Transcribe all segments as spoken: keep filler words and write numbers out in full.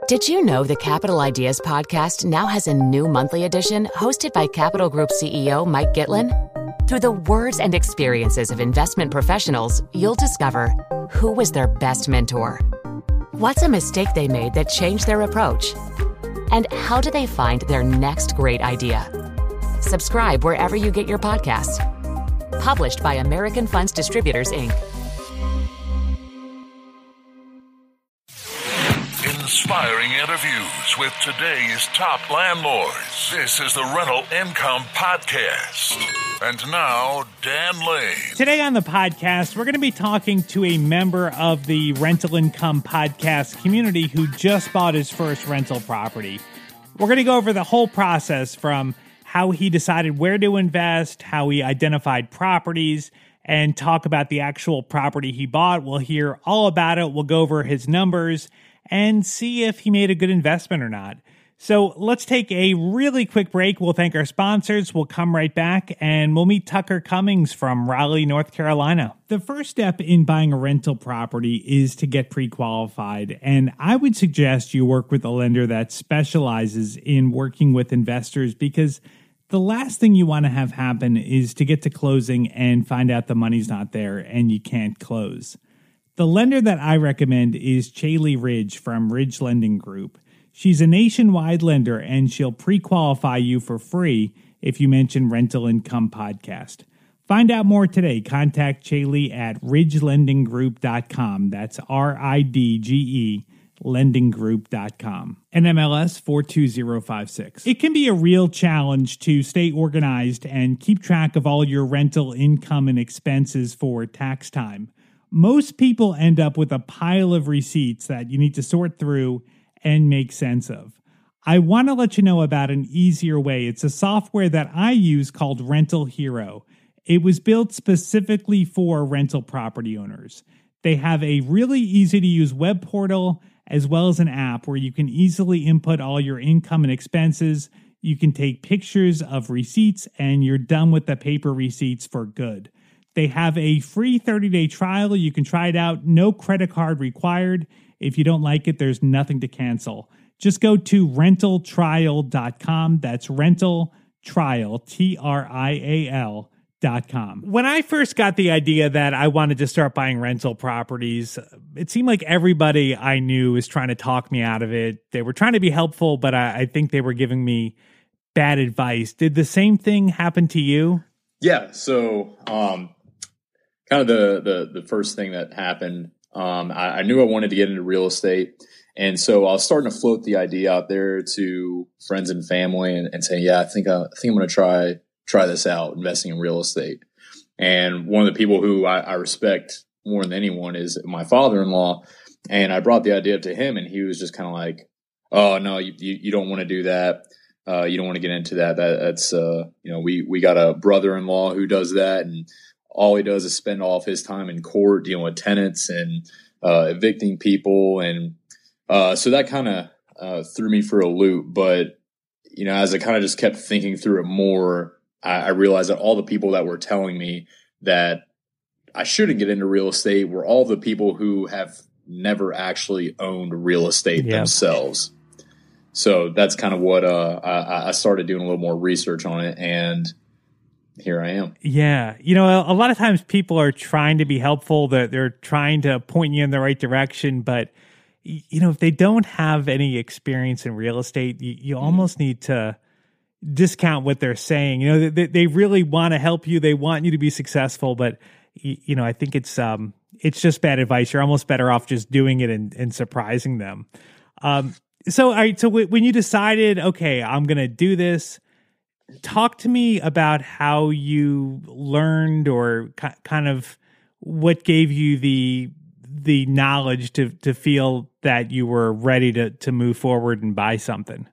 Did you know the Capital Ideas podcast now has a new monthly edition hosted by Capital Group C E O Mike Gitlin? Through the words and experiences of investment professionals, you'll discover who was their best mentor, what's a mistake they made that changed their approach, and how do they find their next great idea. Subscribe wherever you get your podcasts. Published by American Funds Distributors, Incorporated. Inspiring interviews with today's top landlords. This is the Rental Income Podcast. And now, Dan Lane. Today on the podcast, we're going to be talking to a member of the Rental Income Podcast community who just bought his first rental property. We're going to go over the whole process from how he decided where to invest, how he identified properties, and talk about the actual property he bought. We'll hear all about it. We'll go over his numbers and see if he made a good investment or not. So let's take a really quick break. We'll thank our sponsors. We'll come right back and we'll meet Tucker Cummings from Raleigh, North Carolina. The first step in buying a rental property is to get pre-qualified. And I would suggest you work with a lender that specializes in working with investors, because the last thing you want to have happen is to get to closing and find out the money's not there and you can't close. The lender that I recommend is Chaley Ridge from Ridge Lending Group. She's a nationwide lender and she'll pre-qualify you for free if you mention Rental Income Podcast. Find out more today. Contact Chaley at ridge lending group dot com. That's R I D G E lending group dot com. N M L S four two zero five six. It can be a real challenge to stay organized and keep track of all your rental income and expenses for tax time. Most people end up with a pile of receipts that you need to sort through and make sense of. I want to let you know about an easier way. It's a software that I use called Rental Hero. It was built specifically for rental property owners. They have a really easy to use web portal as well as an app where you can easily input all your income and expenses. You can take pictures of receipts and you're done with the paper receipts for good. They have a free thirty-day trial. You can try it out. No credit card required. If you don't like it, there's nothing to cancel. Just go to rental trial dot com. That's rental trial, T R I A L dot com. When I first got the idea that I wanted to start buying rental properties, it seemed like everybody I knew was trying to talk me out of it. They were trying to be helpful, but I, I think they were giving me bad advice. Did the same thing happen to you? Yeah. So, um, kind of the, the, the first thing that happened, um, I, I knew I wanted to get into real estate. And so I was starting to float the idea out there to friends and family and, and saying, yeah, I think, I, I think I'm going to try, try this out, investing in real estate. And one of the people who I, I respect more than anyone is my father-in-law. And I brought the idea up to him and he was just kind of like, oh no, you, you, you don't want to do that. Uh, you don't want to get into that. that that's, uh, you know, we, we got a brother-in-law who does that. And all he does is spend all of his time in court dealing with tenants and uh, evicting people. And uh, so that kind of uh, threw me for a loop. But, you know, as I kind of just kept thinking through it more, I, I realized that all the people that were telling me that I shouldn't get into real estate were all the people who have never actually owned real estate yeah. themselves. So that's kind of what uh, I, I started doing a little more research on it. And here I am. Yeah. You know, a, a lot of times people are trying to be helpful. They're, they're trying to point you in the right direction. But, you know, if they don't have any experience in real estate, you, you mm-hmm. almost need to discount what they're saying. You know, they, they really want to help you. They want you to be successful. But, you, you know, I think it's um, it's just bad advice. You're almost better off just doing it and, and surprising them. Um, so, all right. So w- when you decided, okay, I'm going to do this, talk to me about how you learned or k- kind of what gave you the the knowledge to to feel that you were ready to to move forward and buy something.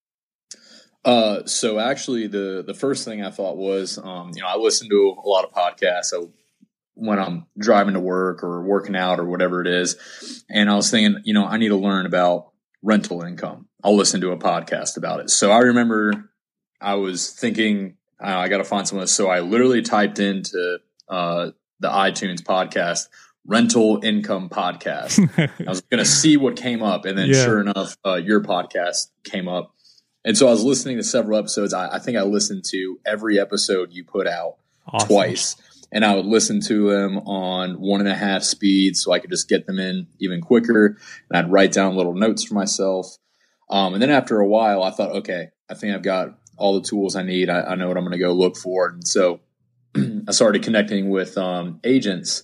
Uh, so actually, the the first thing I thought was, um, you know, I listen to a lot of podcasts. So when I'm driving to work or working out or whatever it is, and I was thinking, you know, I need to learn about rental income. I'll listen to a podcast about it. So I remember I was thinking, uh, I got to find some of this. So I literally typed into uh, the iTunes podcast, rental income podcast. I was going to see what came up. And then yeah. sure enough, uh, your podcast came up. And so I was listening to several episodes. I, I think I listened to every episode you put out awesome. twice. And I would listen to them on one and a half speed so I could just get them in even quicker. And I'd write down little notes for myself. Um, and then after a while, I thought, okay, I think I've got all the tools I need. I, I know what I'm going to go look for. And so I started connecting with um, agents.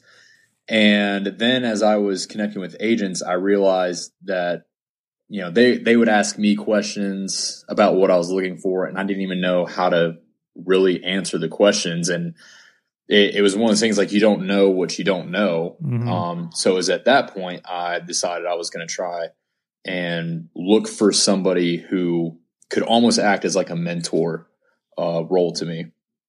And then as I was connecting with agents, I realized that, you know, they, they would ask me questions about what I was looking for. And I didn't even know how to really answer the questions. And it, it was one of those things like you don't know what you don't know. Mm-hmm. Um, so it was at that point I decided I was going to try and look for somebody who could almost act as like a mentor uh, role to me.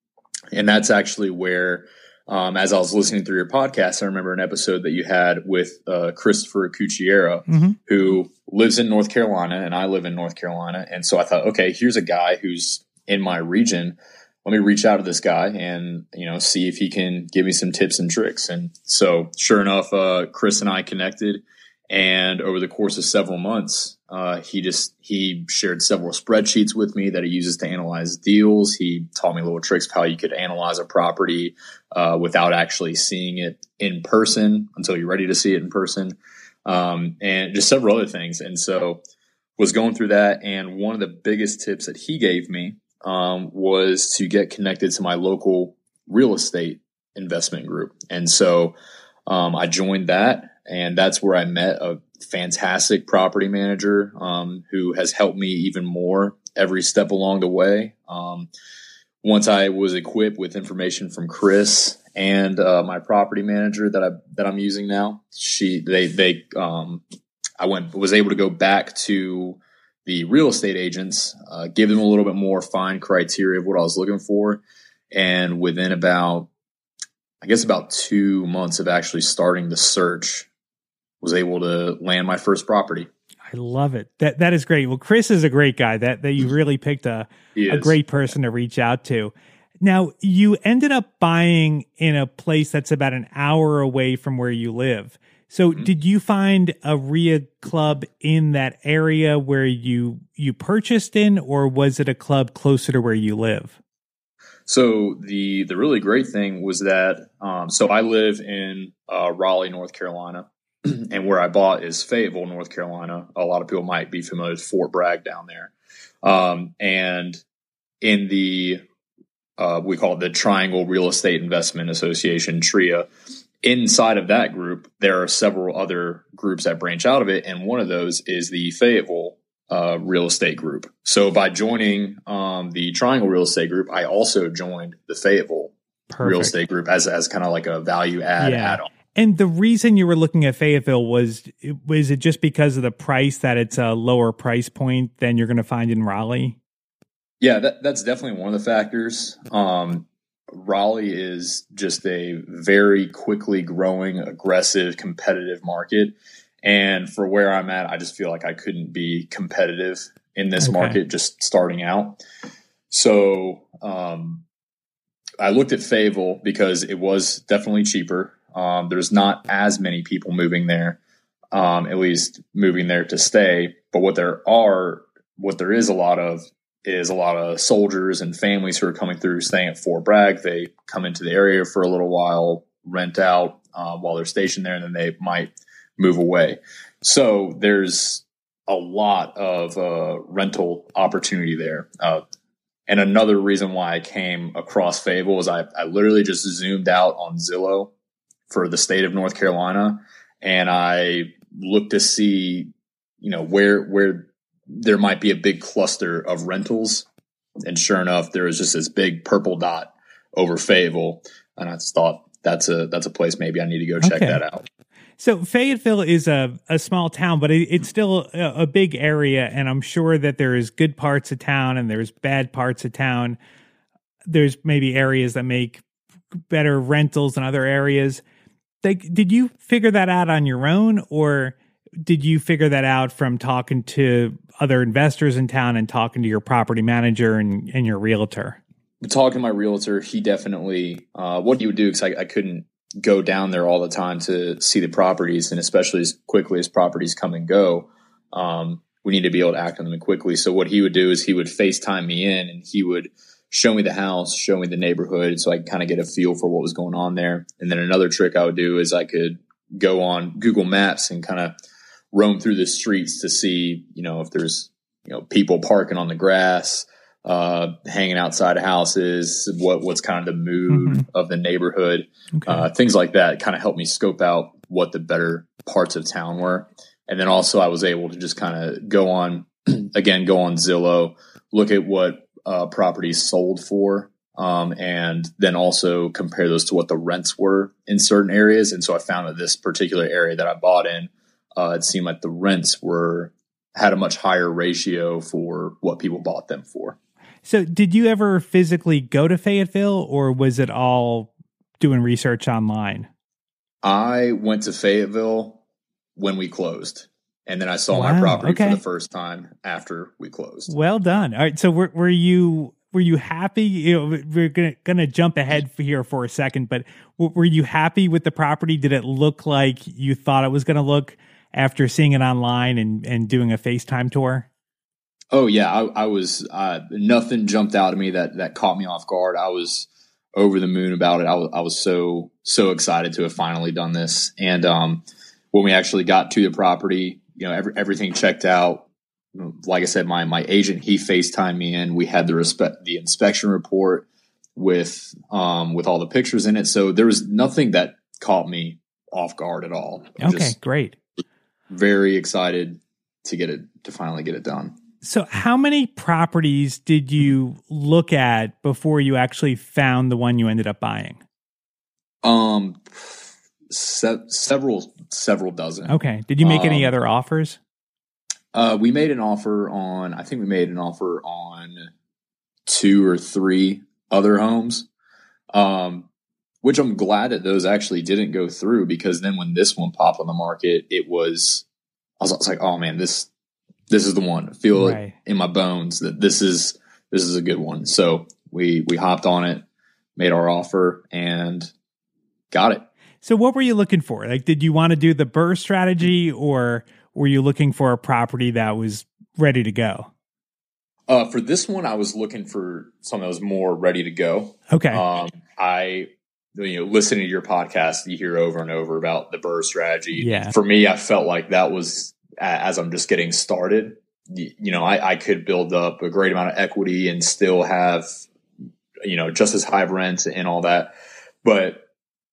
And that's actually where, um, as I was listening through your podcast, I remember an episode that you had with uh, Christopher Cucchiera, mm-hmm. who lives in North Carolina, and I live in North Carolina. And so I thought, okay, here's a guy who's in my region. Let me reach out to this guy and, you know, see if he can give me some tips and tricks. And so sure enough, uh, Chris and I connected. And over the course of several months, uh, he just, he shared several spreadsheets with me that he uses to analyze deals. He taught me little tricks of how you could analyze a property, uh, without actually seeing it in person until you're ready to see it in person. Um, and just several other things. And so was going through that. And one of the biggest tips that he gave me, um, was to get connected to my local real estate investment group. And so, um, I joined that. And that's where I met a fantastic property manager um, who has helped me even more every step along the way. Um, once I was equipped with information from Chris and uh, my property manager that I that I'm using now, she they they um, I went was able to go back to the real estate agents, uh, give them a little bit more fine criteria of what I was looking for, and within about I guess about two months of actually starting the search, was able to land my first property. I love it. That that is great. Well, Chris is a great guy. That that you really picked a a great person to reach out to. Now, you ended up buying in a place that's about an hour away from where you live. So, mm-hmm. did you find a R I A club in that area where you you purchased in, or was it a club closer to where you live? So the the really great thing was that um, so I live in uh, Raleigh, North Carolina. And where I bought is Fayetteville, North Carolina. A lot of people might be familiar with Fort Bragg down there. Um, and in the, uh, we call it the Triangle Real Estate Investment Association, T R I A. Inside of that group, there are several other groups that branch out of it. And one of those is the Fayetteville uh, Real Estate Group. So by joining um, the Triangle Real Estate Group, I also joined the Fayetteville Perfect. Real Estate Group as, as kind of like a value add yeah. add-on. And the reason you were looking at Fayetteville was, was it just because of the price, that it's a lower price point than you're going to find in Raleigh? Yeah, that, that's definitely one of the factors. Um, Raleigh is just a very quickly growing, aggressive, competitive market. And for where I'm at, I just feel like I couldn't be competitive in this okay. market just starting out. So um, I looked at Fayetteville because it was definitely cheaper. Um, there's not as many people moving there, um, at least moving there to stay. But what there are, what there is a lot of is a lot of soldiers and families who are coming through, staying at Fort Bragg. They come into the area for a little while, rent out uh, while they're stationed there, and then they might move away. So there's a lot of uh, rental opportunity there. Uh, and another reason why I came across Fayetteville is I, I literally just zoomed out on Zillow for the state of North Carolina. And I looked to see, you know, where, where there might be a big cluster of rentals. And sure enough, there was just this big purple dot over Fayetteville. And I just thought that's a, that's a place maybe I need to go check okay. that out. So Fayetteville is a, a small town, but it, it's still a, a big area. And I'm sure that there is good parts of town and there's bad parts of town. There's maybe areas that make better rentals than other areas. Like, did you figure that out on your own, or did you figure that out from talking to other investors in town and talking to your property manager and, and your realtor? Talking to my realtor, he definitely, uh, what he would do, because I, I couldn't go down there all the time to see the properties, and especially as quickly as properties come and go, um, we need to be able to act on them quickly. So what he would do is he would FaceTime me in, and he would show me the house, show me the neighborhood, so I could kind of get a feel for what was going on there. And then another trick I would do is I could go on Google Maps and kind of roam through the streets to see, you know, if there's, you know, people parking on the grass, uh, hanging outside of houses, what, what's kind of the mood mm-hmm. of the neighborhood, okay. uh, things like that kind of helped me scope out what the better parts of town were. And then also I was able to just kind of go on, again, go on Zillow, look at what uh, properties sold for, um, and then also compare those to what the rents were in certain areas. And so I found that this particular area that I bought in, uh, it seemed like the rents were had a much higher ratio for what people bought them for. So did you ever physically go to Fayetteville, or was it all doing research online? I went to Fayetteville when we closed, and then I saw wow, my property okay. for the first time after we closed. Well done. All right. So were, were you were you happy? You know, we're gonna gonna jump ahead here for a second, but were you happy with the property? Did it look like you thought it was going to look after seeing it online and, and doing a FaceTime tour? Oh yeah, I, I was. Uh, nothing jumped out at me that that caught me off guard. I was over the moon about it. I was I was so so excited to have finally done this. And um, when we actually got to the property, you know, every, everything checked out. Like I said, my my agent, he FaceTimed me in. We had the respect the inspection report with um with all the pictures in it. So there was nothing that caught me off guard at all. I'm okay, great. Very excited to get it to finally get it done. So how many properties did you look at before you actually found the one you ended up buying? Um, se- several, several dozen. Okay. Did you make um, any other offers? Uh, we made an offer on, I think we made an offer on two or three other homes, um, which I'm glad that those actually didn't go through, because then when this one popped on the market, it was, I was, I was like, oh man, this, This is the one. I feel right. it in my bones that this is this is a good one. So we we hopped on it, made our offer, and got it. So what were you looking for? Like, did you want to do the BRRRR strategy, or were you looking for a property that was ready to go? Uh, for this one, I was looking for something that was more ready to go. Okay. Um, I you know listening to your podcast, you hear over and over about the BRRRR strategy. Yeah. For me, I felt like that was, as I'm just getting started, you know, I, I could build up a great amount of equity and still have, you know, just as high of rent and all that. But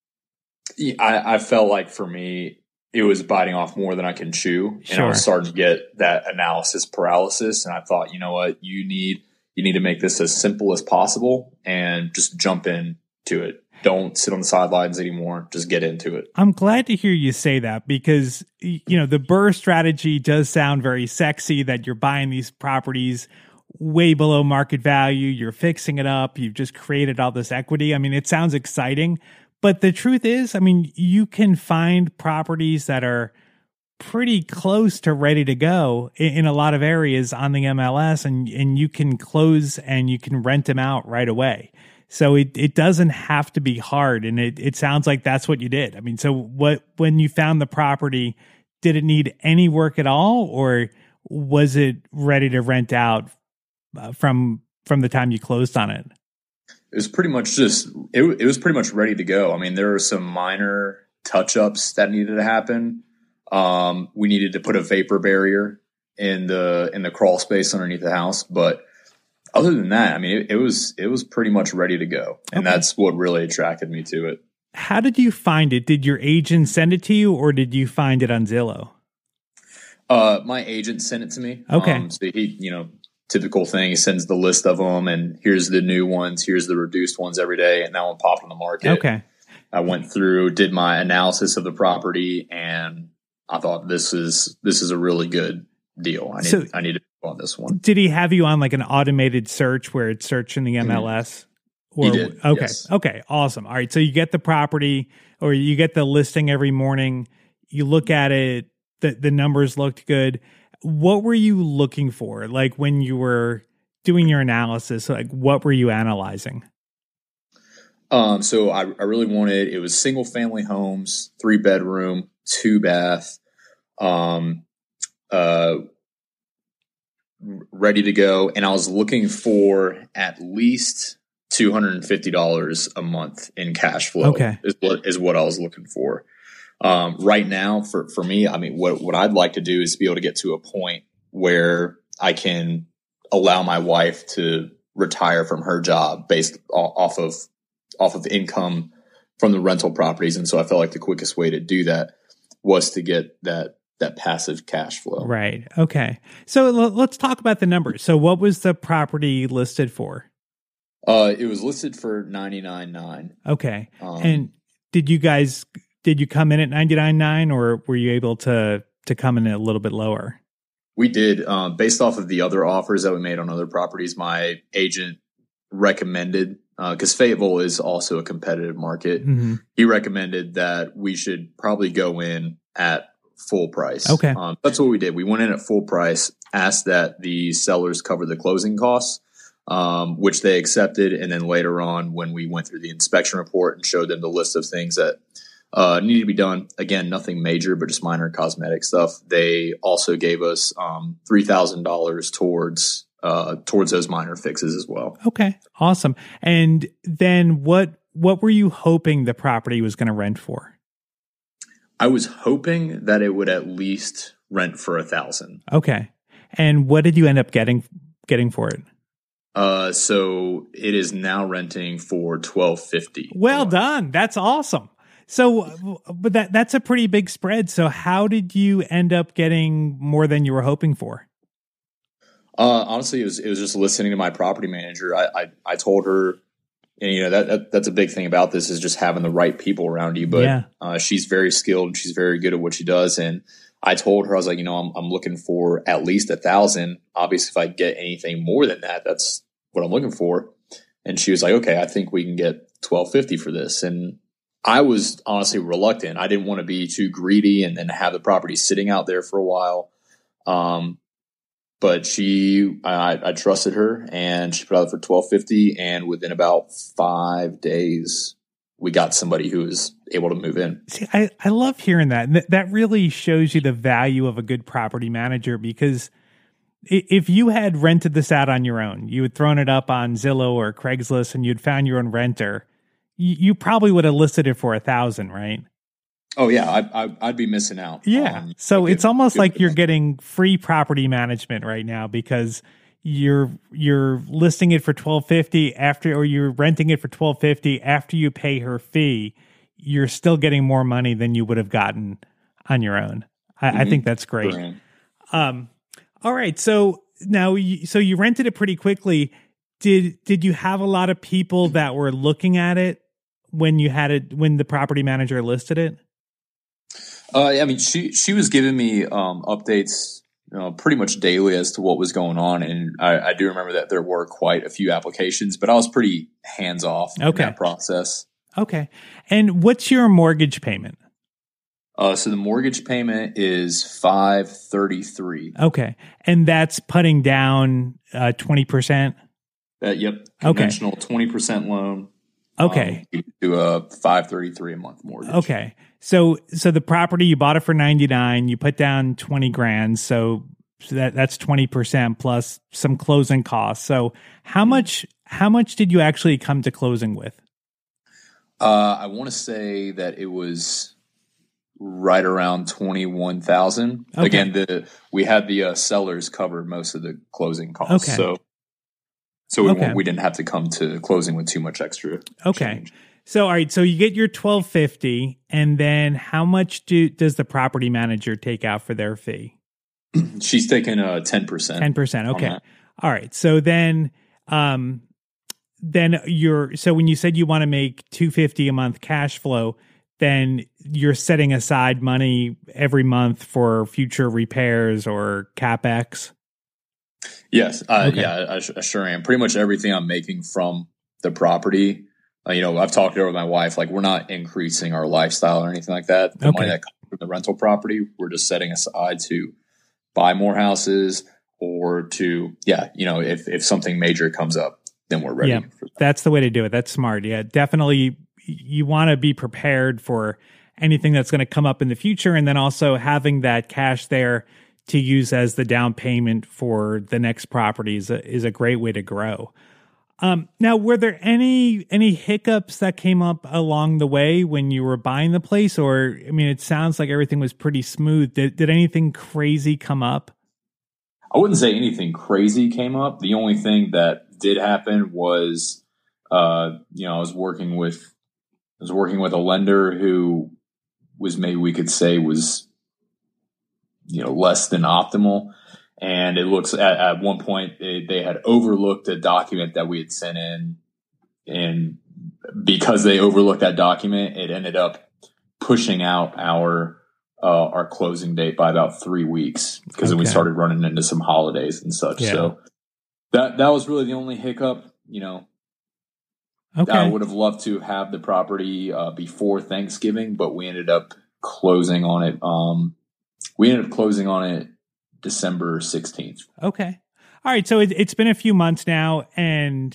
I, I felt like for me, it was biting off more than I can chew. And sure. I was starting to get that analysis paralysis. And I thought, you know what, you need, you need to make this as simple as possible and just jump in to it. Don't sit on the sidelines anymore. Just get into it. I'm glad to hear you say that, because, you know, the BRRRR strategy does sound very sexy, that you're buying these properties way below market value. You're fixing it up. You've just created all this equity. I mean, it sounds exciting, but the truth is, I mean, you can find properties that are pretty close to ready to go in, in a lot of areas on the M L S, and, and you can close and you can rent them out right away. So it, it doesn't have to be hard, and it, it sounds like that's what you did. I mean, so what when you found the property, did it need any work at all, or was it ready to rent out uh, from from the time you closed on it? It was pretty much just it, it was pretty much ready to go. I mean, there were some minor touch-ups that needed to happen. Um, we needed to put a vapor barrier in the in the crawl space underneath the house, but other than that, I mean, it, it was it was pretty much ready to go, and okay. that's what really attracted me to it. How did you find it? Did your agent send it to you, or did you find it on Zillow? Uh, my agent sent it to me. Okay, um, so he, you know, typical thing. He sends the list of them, and here's the new ones, here's the reduced ones every day, and that one popped on the market. Okay, I went through, did my analysis of the property, and I thought this is this is a really good deal. I need so, I need to go on this one. Did he have you on like an automated search where it's searching the M L S? Or, he did. Okay. Yes. Okay. Awesome. All right. So you get the property, or you get the listing every morning. You look at it. The the numbers looked good. What were you looking for? Like when you were doing your analysis, like what were you analyzing? Um, so I, I really wanted, it was single family homes, three bedroom, two bath, um, uh, ready to go. And I was looking for at least two hundred fifty dollars a month in cash flow. Okay. is what, is what I was looking for. Um, right now for, for me, I mean, what, what I'd like to do is be able to get to a point where I can allow my wife to retire from her job based off of, off of income from the rental properties. And so I felt like the quickest way to do that was to get that, that passive cash flow. Right. Okay. So l- let's talk about the numbers. So what was the property listed for? Uh, it was listed for ninety-nine nine. Okay. Um, and did you guys, did you come in at ninety-nine nine, or were you able to, to come in a little bit lower? We did, um, based off of the other offers that we made on other properties. My agent recommended, uh, cause Fayetteville is also a competitive market. Mm-hmm. He recommended that we should probably go in at full price. Okay. Um, that's what we did. We went in at full price, asked that the sellers cover the closing costs, um, which they accepted. And then later on, when we went through the inspection report and showed them the list of things that uh, needed to be done, again, nothing major, but just minor cosmetic stuff, they also gave us um, three thousand dollars towards uh, towards those minor fixes as well. Okay. Awesome. And then what what were you hoping the property was going to rent for? I was hoping that it would at least rent for a thousand. Okay. And what did you end up getting getting for it? Uh, so it is now renting for twelve fifty. Well done. That's awesome. So, but that that's a pretty big spread. So how did you end up getting more than you were hoping for? Uh, honestly, it was, it was just listening to my property manager. I, I, I told her, and you know, that, that, that's a big thing about this is just having the right people around you. But, yeah. uh, she's very skilled and she's very good at what she does. And I told her, I was like, you know, I'm, I'm looking for at least a thousand. Obviously, if I get anything more than that, that's what I'm looking for. And she was like, okay, I think we can get twelve fifty for this. And I was honestly reluctant. I didn't want to be too greedy and then have the property sitting out there for a while. Um, but she, I, I trusted her and she put out for twelve fifty. And within about five days, we got somebody who was able to move in. See, I, I love hearing that. Th- that really shows you the value of a good property manager, because if you had rented this out on your own, you had thrown it up on Zillow or Craigslist and you'd found your own renter, you, you probably would have listed it for a thousand, right? Oh yeah, I, I, I'd be missing out. Yeah. Um, so good, it's almost good like you're getting free property management right now, because you're you're listing it for twelve fifty after, or you're renting it for twelve fifty after you pay her fee. You're still getting more money than you would have gotten on your own. I, mm-hmm. I think that's great. Brilliant. Um, all right. So now, you, so you rented it pretty quickly. Did did you have a lot of people that were looking at it when you had it, when the property manager listed it? Uh, I mean, she she was giving me um, updates, you know, pretty much daily as to what was going on, and I, I do remember that there were quite a few applications, but I was pretty hands off okay. in that process. Okay. And what's your mortgage payment? Uh, so the mortgage payment is five thirty three. Okay, and that's putting down uh, twenty percent. That yep, conventional twenty okay. percent loan. Okay, um, do a five thirty three a month mortgage. Okay, so so the property, you bought it for ninety nine. You put down twenty grand, so, so that that's twenty percent plus some closing costs. So how mm-hmm. much how much did you actually come to closing with? Uh, I want to say that it was right around twenty-one thousand. Okay. Again, the we had the uh, sellers cover most of the closing costs. Okay. So so we okay. we didn't have to come to closing with too much extra. Okay. Change. So all right, so you get your twelve fifty, and then how much do does the property manager take out for their fee? She's taking a ten percent. ten percent. Okay. All right. So then um then you're so when you said you want to make two hundred fifty dollars a month cash flow, then you're setting aside money every month for future repairs or CapEx? Yes. Uh, okay. Yeah, I, I sure am. Pretty much everything I'm making from the property, uh, you know, I've talked it over with my wife, like we're not increasing our lifestyle or anything like that. The okay. money that comes from the rental property, we're just setting aside to buy more houses or to, yeah, you know, if, if something major comes up. then we're ready. Yeah, for that. That's the way to do it. That's smart. Yeah, definitely. You want to be prepared for anything that's going to come up in the future, and then also having that cash there to use as the down payment for the next property is a, is a great way to grow. Um, now, were there any any hiccups that came up along the way when you were buying the place? Or, I mean, it sounds like everything was pretty smooth. Did, did anything crazy come up? I wouldn't say anything crazy came up. The only thing that did happen was, uh, you know, I was working with I was working with a lender who was, maybe we could say, was, you know, less than optimal. And it looks at, at one point it, they had overlooked a document that we had sent in, and because they overlooked that document, it ended up pushing out our uh, our closing date by about three weeks because okay. then we started running into some holidays and such. Yeah. So that that was really the only hiccup. You know, okay. I would have loved to have the property uh, before Thanksgiving, but we ended up closing on it. Um, we ended up closing on it December sixteenth. Okay. All right. So it, it's been a few months now, and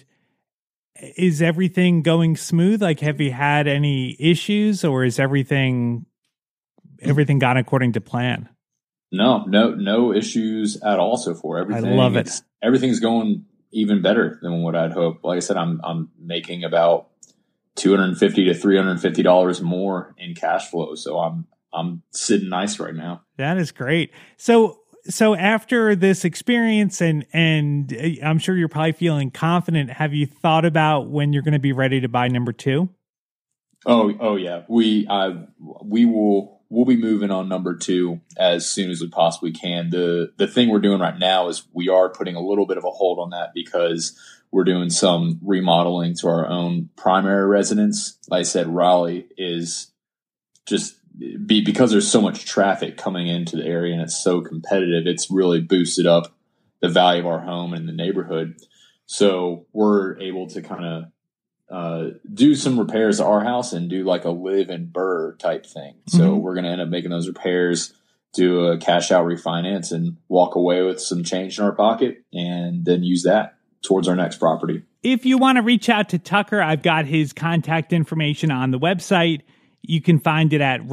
is everything going smooth? Like, have you had any issues, or is everything, everything gone according to plan? No, no, no issues at all so far. Everything, I love it. Everything's going even better than what I'd hoped. Like I said, I'm, I'm making about two hundred fifty to three hundred fifty dollars more in cash flow. So I'm, I'm sitting nice right now. That is great. So, So after this experience, and and I'm sure you're probably feeling confident, have you thought about when you're going to be ready to buy number two? Oh, oh yeah. We uh, we will we'll be moving on number two as soon as we possibly can. The the thing we're doing right now is we are putting a little bit of a hold on that because we're doing some remodeling to our own primary residence. Like I said, Raleigh is just Be, because there's so much traffic coming into the area and it's so competitive, it's really boosted up the value of our home and the neighborhood. So we're able to kind of uh, do some repairs to our house and do like a live in Burr type thing. So mm-hmm. we're going to end up making those repairs, do a cash out refinance, and walk away with some change in our pocket, and then use that towards our next property. If you want to reach out to Tucker, I've got his contact information on the website. You can find it at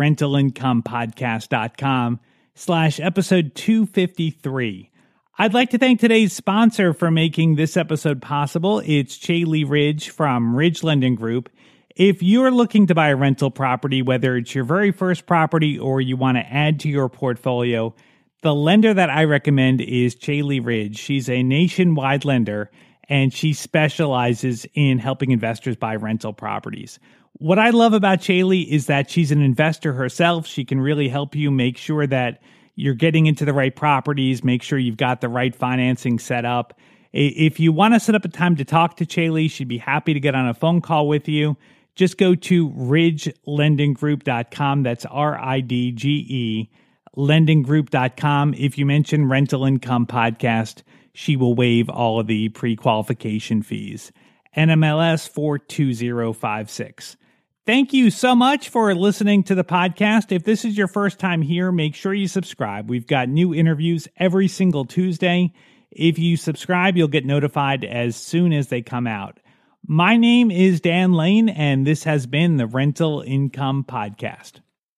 rentalincomepodcast.com slash episode 253. I'd like to thank today's sponsor for making this episode possible. It's Chaley Ridge from Ridge Lending Group. If you're looking to buy a rental property, whether it's your very first property or you want to add to your portfolio, the lender that I recommend is Chaley Ridge. She's a nationwide lender, and she specializes in helping investors buy rental properties. What I love about Chaley is that she's an investor herself. She can really help you make sure that you're getting into the right properties, make sure you've got the right financing set up. If you want to set up a time to talk to Chaley, she'd be happy to get on a phone call with you. Just go to ridge lending group dot com. That's R I D G E, lending group dot com. If you mention Rental Income Podcast, she will waive all of the pre-qualification fees. N M L S four two zero five six. Thank you so much for listening to the podcast. If this is your first time here, make sure you subscribe. We've got new interviews every single Tuesday. If you subscribe, you'll get notified as soon as they come out. My name is Dan Lane, and this has been the Rental Income Podcast.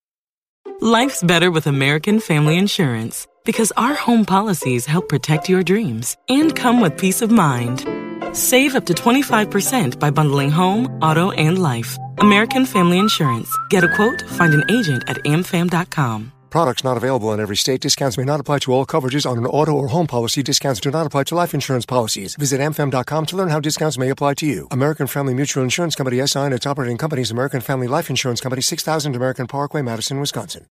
Life's better with American Family Insurance because our home policies help protect your dreams and come with peace of mind. Save up to twenty-five percent by bundling home, auto, and life. American Family Insurance. Get a quote, find an agent at a m fam dot com. Products not available in every state. Discounts may not apply to all coverages on an auto or home policy. Discounts do not apply to life insurance policies. Visit a m fam dot com to learn how discounts may apply to you. American Family Mutual Insurance Company, S I and its operating companies, American Family Life Insurance Company, six thousand American Parkway, Madison, Wisconsin.